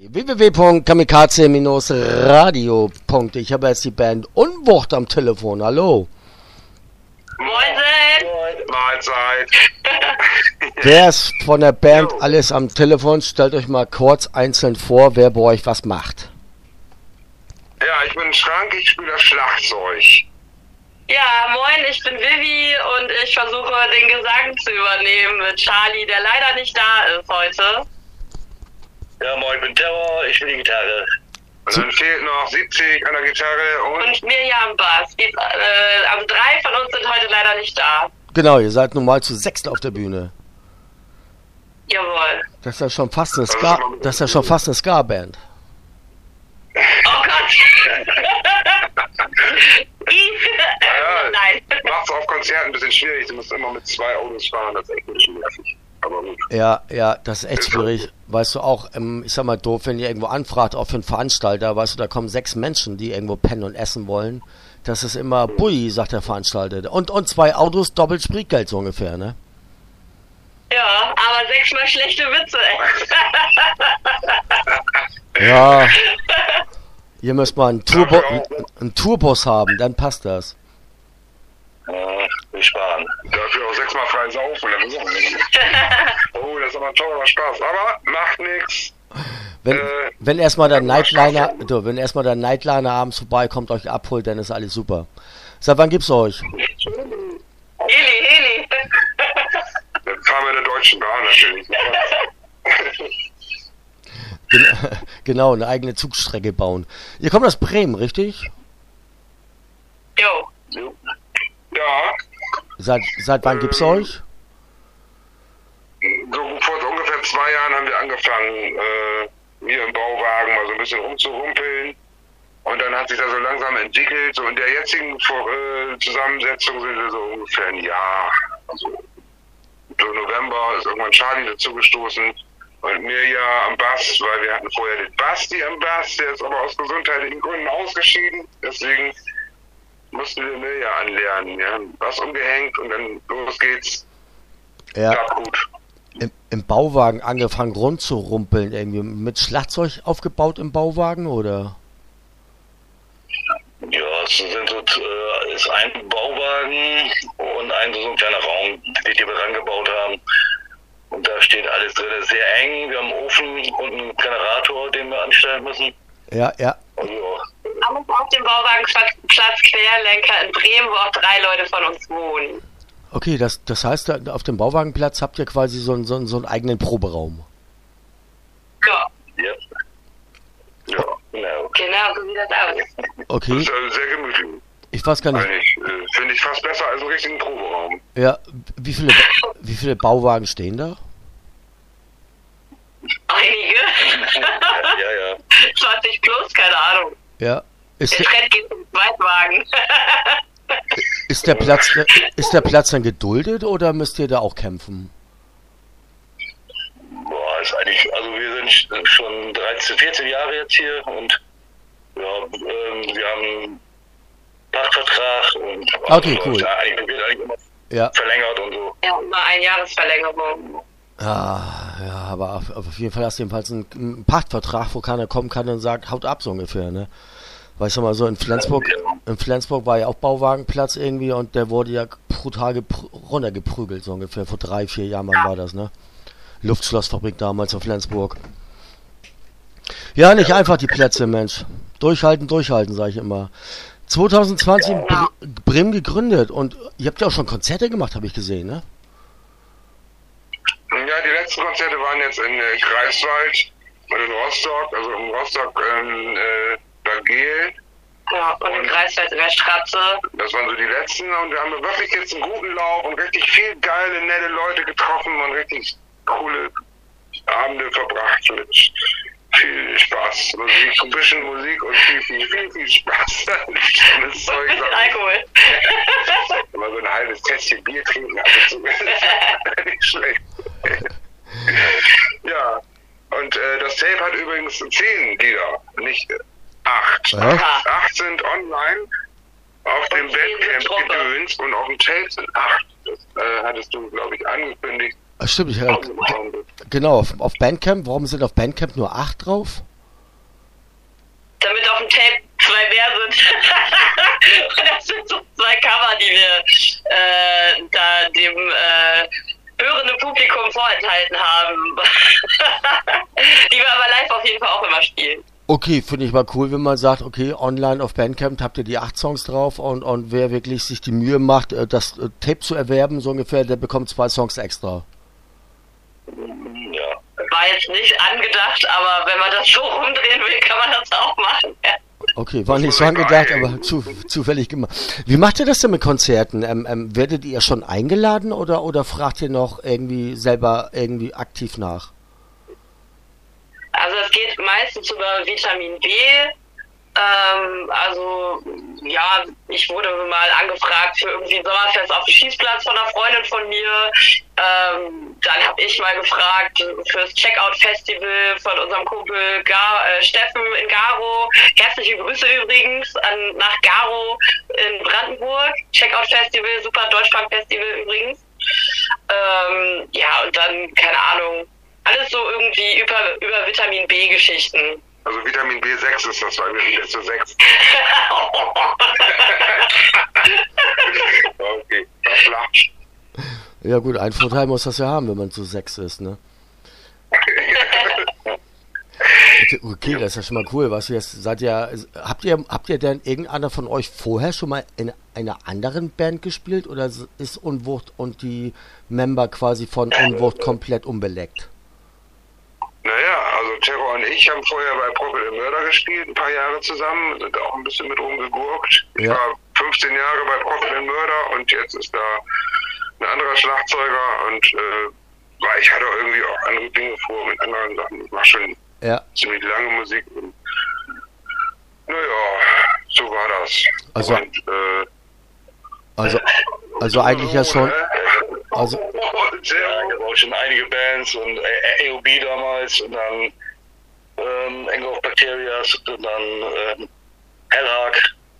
www.kamikaze-radio. Ich habe jetzt die Band Unwucht am Telefon. Hallo. Moin. Mahlzeit. Wer ist von der Band alles am Telefon? Stellt euch mal kurz einzeln vor, wer bei euch was macht. Ja, ich bin Schrank, ich spiele das Schlagzeug. Ja, moin, ich bin Vivi und ich versuche den Gesang zu übernehmen mit Charlie, der leider nicht da ist heute. Ja, moin, ich bin Terror, ich spiele die Gitarre. Und dann fehlt noch 70 an der Gitarre Und Mirjam Bass. Also 3 von uns sind heute leider nicht da. Genau, ihr seid nun mal zu 6 auf der Bühne. Jawohl. Das ist ja schon fast eine Ska-Band. Oh Gott! Nein. Macht's auf Konzerten ein bisschen schwierig, du musst immer mit 2 Autos fahren, das ist echt ein bisschen nervig. Aber gut. Ja, das ist echt schwierig. Weißt du auch, ich sag mal doof, wenn ihr irgendwo anfragt, auch für einen Veranstalter, weißt du, da kommen 6 Menschen, die irgendwo pennen und essen wollen. Das ist immer bui, sagt der Veranstalter. Und 2 Autos, doppelt Spritgeld so ungefähr, ne? Ja, aber 6-mal schlechte Witze. Ja. Ihr müsst mal einen Tourbus haben, dann passt das. Wir sparen. Dafür auch 6-mal frei saufen, das ist auch nicht. Oh, das ist aber ein teurer Spaß, aber macht nix. Wenn erstmal der Nightliner abends vorbeikommt, euch abholt, dann ist alles super. Seit wann gibt's euch? Heli. Dann fahren wir der Deutschen Bahn natürlich. Genau, eine eigene Zugstrecke bauen. Ihr kommt aus Bremen, richtig? Jo. Ja. Seit wann gibt's euch? So vor ungefähr 2 Jahren haben wir angefangen, hier im Bauwagen mal so ein bisschen rumzurumpeln. Und dann hat sich das so langsam entwickelt. So in der jetzigen Zusammensetzung sind wir so ungefähr ein Jahr. Also so November ist irgendwann Charlie dazugestoßen. Und Mirja am Bass, weil wir hatten vorher den Basti am Bass, der ist aber aus gesundheitlichen Gründen ausgeschieden. Deswegen mussten wir Mirja anlernen. Ja. Bass umgehängt und dann los geht's. Ja. Klappt gut. Im Bauwagen angefangen rumzurumpeln, irgendwie mit Schlagzeug aufgebaut im Bauwagen, oder? Ja, es ist ein Bauwagen und so ein kleiner Raum, den wir rangebaut haben. Und da steht alles drin, das ist sehr eng. Wir haben einen Ofen und einen Generator, den wir anstellen müssen. Ja. Und ja. Auf dem Bauwagenplatz Querlenker in Bremen, wo auch 3 Leute von uns wohnen. Okay, das heißt, auf dem Bauwagenplatz habt ihr quasi so einen eigenen Proberaum. Ja. Ja, genau. Genau, so sieht das aus. Okay. Das ist sehr gemütlich. Ich weiß gar nicht. Finde ich fast besser als einen richtigen Proberaum. Ja, wie viele Bauwagen stehen da? Einige. Ja. 20 plus, keine Ahnung. Ja. Der Trend geht zum Zweitwagen. Ist der Platz dann geduldet oder müsst ihr da auch kämpfen? Boah, ist eigentlich, also wir sind schon 13, 14 Jahre jetzt hier und ja, wir haben einen Pachtvertrag und okay, cool. Wird eigentlich immer verlängert und so. Ja, immer 1 Jahresverlängerung. Ja, aber auf jeden Fall hast du jedenfalls einen Pachtvertrag, wo keiner kommen kann und sagt, haut ab so ungefähr, ne? Weißt du mal, so in Flensburg war ja auch Bauwagenplatz irgendwie und der wurde ja brutal runtergeprügelt, so ungefähr, vor 3, 4 Jahren war das, ne? Luftschlossfabrik damals in Flensburg. Ja, nicht einfach die Plätze, Mensch. Durchhalten, sage ich immer. 2020 in Bremen gegründet und ihr habt ja auch schon Konzerte gemacht, habe ich gesehen, ne? Ja, die letzten Konzerte waren jetzt in Greifswald und in Rostock, also in Rostock Bad Geel. Ja, und in Greifswald in der Stratze. Das waren so die letzten und wir haben wirklich jetzt einen guten Lauf und richtig viel geile, nette Leute getroffen und richtig coole Abende verbracht mit viel Spaß. Musik, ein bisschen Musik und viel Spaß. Das Zeug. Alkohol. Immer so ein halbes Tässchen Bier trinken. Also nicht schlecht. Ja. Und das Tape hat übrigens 10 Lieder, nicht 8. 8 sind online auf dem Bandcamp-Gedöns und auf dem Tape sind 8. Das hattest du, glaube ich, angekündigt. Stimmt, genau, auf Bandcamp. Warum sind auf Bandcamp nur 8 drauf? dem Tape 2 mehr sind. Und das sind so 2 Cover, die wir da dem hörenden Publikum vorenthalten haben. Die wir aber live auf jeden Fall auch immer spielen. Okay, finde ich mal cool, wenn man sagt, okay, online auf Bandcamp habt ihr die 8 Songs drauf und wer wirklich sich die Mühe macht, das Tape zu erwerben, so ungefähr, der bekommt 2 Songs extra. Ja. War jetzt nicht angedacht, aber wenn man das so rumdrehen will, kann man das auch machen. Ja. Okay, war nicht so angedacht, aber zufällig gemacht. Wie macht ihr das denn mit Konzerten? Werdet ihr schon eingeladen oder fragt ihr noch irgendwie selber irgendwie aktiv nach? Also es geht meistens über Vitamin B. Also ja, ich wurde mal angefragt für irgendwie ein Sommerfest auf dem Schießplatz von einer Freundin von mir. Dann habe ich mal gefragt fürs Checkout-Festival von unserem Kumpel Steffen in Garo. Herzliche Grüße übrigens nach Garo in Brandenburg. Checkout-Festival, super Deutschpunk-Festival übrigens. Ja, und dann, keine Ahnung, alles so irgendwie über Vitamin B-Geschichten. Also Vitamin B6 ist das, weil wir wieder zu 6. Okay, das flacht. Ja gut, ein Vorteil muss das ja haben, wenn man zu 6 ist, ne? Okay, das ist ja schon mal cool. Was jetzt habt ihr denn irgendeiner von euch vorher schon mal in einer anderen Band gespielt oder ist Unwucht und die Member quasi von Unwucht komplett unbeleckt? Naja, also Terror und ich haben vorher bei Prophet and Murder gespielt, ein paar Jahre zusammen, sind auch ein bisschen mit rumgegurkt. Ich war 15 Jahre bei Prophet and Murder und jetzt ist da ein anderer Schlagzeuger und ich hatte auch irgendwie auch andere Dinge vor mit anderen Sachen. Ich mache schon ziemlich lange Musik und naja, so war das. Also eigentlich ja schon. Also ja, ich habe auch schon einige Bands und AOB damals und dann Anger of Bacterias und dann Hellhack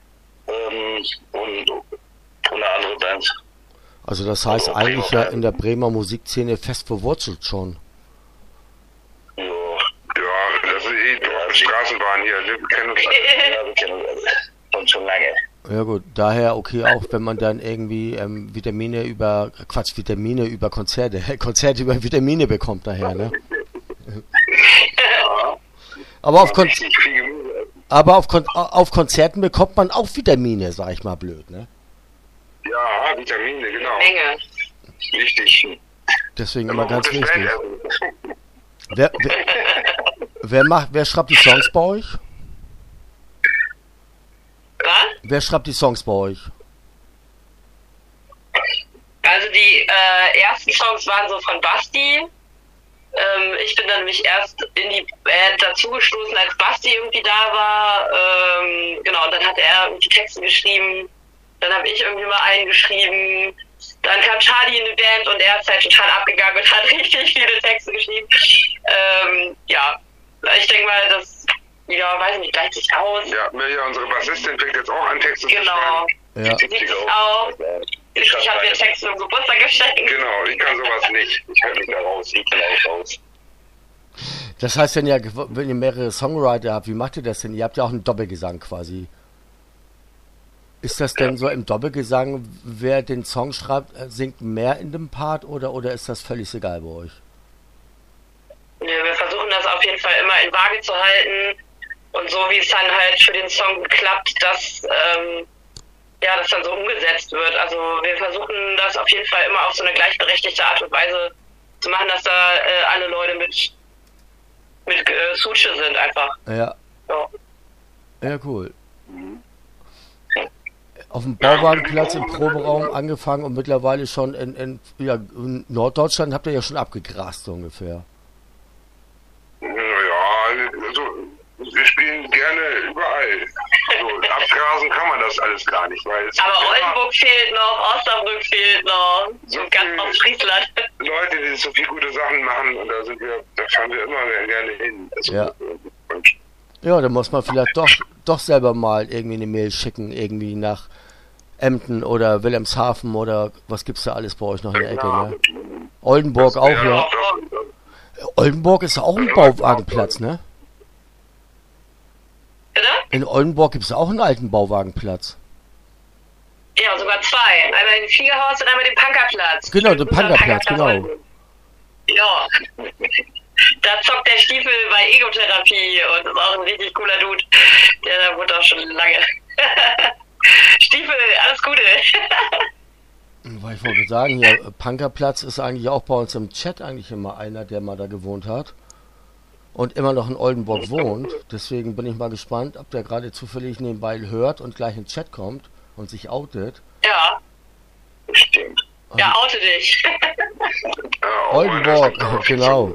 und eine andere Band. Also das heißt eigentlich ja in der Bremer Musikszene fest verwurzelt schon. Ja, das ist Straßenbahn hier, wir kennen uns alle. Ja, wir kennen uns schon lange. Ja gut, daher okay auch, wenn man dann irgendwie Vitamine über Konzerte über Vitamine bekommt nachher, ne? Aber auf Konzerten bekommt man auch Vitamine, sag ich mal blöd, ne? Ja, Vitamine, genau. Menge. Wichtig. Deswegen immer ganz wichtig. Wer schreibt die Songs bei euch? Was? Wer schreibt die Songs bei euch? Also die ersten Songs waren so von Basti. Ich bin dann nämlich erst in die Band dazugestoßen, als Basti irgendwie da war. Genau, und dann hat er irgendwie Texte geschrieben. Dann habe ich irgendwie mal einen geschrieben. Dann kam Charlie in die Band und er ist halt total abgegangen und hat richtig viele Texte geschrieben. Ja, ich denke mal, das, weiß nicht, gleicht sich aus. Ja, Mirja, unsere Bassistin fängt jetzt auch an, Texte zu schreiben. Genau. Ja. Sie auch. Ich habe mir Texte zum Geburtstag geschenkt. Genau, ich kann sowas nicht. Ich kann nicht da raus, ich kann auch raus. Das heißt, wenn ihr mehrere Songwriter habt, wie macht ihr das denn? Ihr habt ja auch einen Doppelgesang quasi. Ist das denn so im Doppelgesang, wer den Song schreibt, singt mehr in dem Part oder ist das völlig egal bei euch? Nee, wir versuchen das auf jeden Fall immer in Waage zu halten und so wie es dann halt für den Song klappt, dass das dann so umgesetzt wird. Also wir versuchen das auf jeden Fall immer auf so eine gleichberechtigte Art und Weise zu machen, dass da alle Leute mit Suche sind einfach. Ja. Ja, cool. Auf dem Bauwagenplatz im Proberaum angefangen und mittlerweile schon in Norddeutschland habt ihr ja schon abgegrast so ungefähr. Ja, also wir spielen gerne überall. Also abgrasen kann man das alles gar nicht. Weil aber Oldenburg fehlt noch, Osnabrück fehlt noch, so ganz aus Friesland. Leute, die so viele gute Sachen machen und da fahren wir immer gerne hin. Also, ja, da muss man vielleicht doch selber mal irgendwie eine Mail schicken, irgendwie nach Emden oder Wilhelmshaven oder was gibt's da alles bei euch noch in der Ecke, ne? Oldenburg auch, ja. Oldenburg ist auch ein Bauwagenplatz, ne? Bitte? In Oldenburg gibt es auch einen alten Bauwagenplatz. Ja, sogar zwei. Einmal den Fliegerhaus und einmal den Punkerplatz. Genau, den Punkerplatz, genau. Ja. Da zockt der Stiefel bei Egotherapie und ist auch ein richtig cooler Dude. Der wohnt auch schon lange. Stiefel, alles Gute. Weil ich wollte sagen, ja, Punkerplatz ist eigentlich auch bei uns im Chat eigentlich immer einer, der mal da gewohnt hat. Und immer noch in Oldenburg wohnt. Deswegen bin ich mal gespannt, ob der gerade zufällig nebenbei hört und gleich in den Chat kommt und sich outet. Ja. Bestimmt. Ja, oute dich. Oldenburg, genau.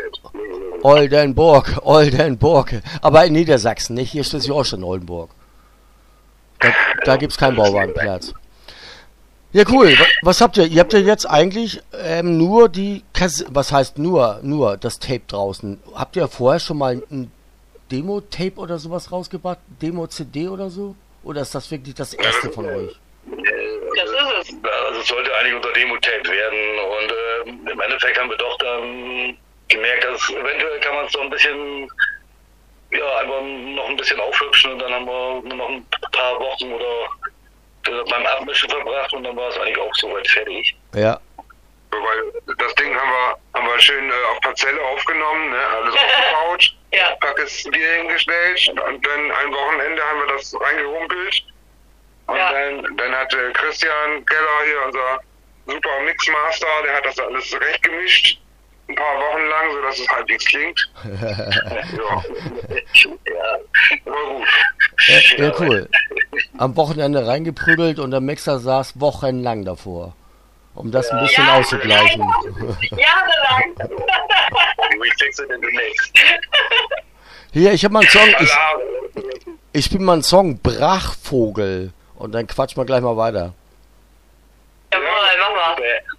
Oldenburg. Aber in Niedersachsen, nicht? Hier steht auch schon Oldenburg. Da gibt es keinen Bauwagenplatz. Ja, cool. Was habt ihr? Ihr habt ja jetzt eigentlich nur die was heißt nur das Tape draußen. Habt ihr vorher schon mal ein Demo-Tape oder sowas rausgebracht? Demo-CD oder so? Oder ist das wirklich das erste von euch? Das ist es. Also es sollte eigentlich unser Demo-Tape werden und im Endeffekt haben wir doch dann gemerkt, dass eventuell kann man es so ein bisschen, ja, einfach noch ein bisschen aufhübschen und dann haben wir nur noch ein paar Wochen oder beim Abmischen verbracht und dann war es eigentlich auch soweit fertig. Ja. Weil das Ding haben wir schön auf Parzelle aufgenommen, ne? Alles aufgebaut, Ja. Packes Bier hingestellt und dann ein Wochenende haben wir das reingerumpelt. Und Ja. dann hat Christian Keller hier, unser super Mixmaster, der hat das alles zurecht gemischt. Ein paar Wochen lang, sodass es halbwegs klingt. Ja. Ja, Aber gut. Ja, cool. Am Wochenende reingeprügelt und der Mixer saß wochenlang davor. Um das ein bisschen auszugleichen. Jahrelang. we fix it in the mix. Hier, ich habe mal einen Song. Alarm. Ich spiele mal einen Song Brachvogel. Und dann quatschen wir gleich mal weiter. Jawohl, mach mal.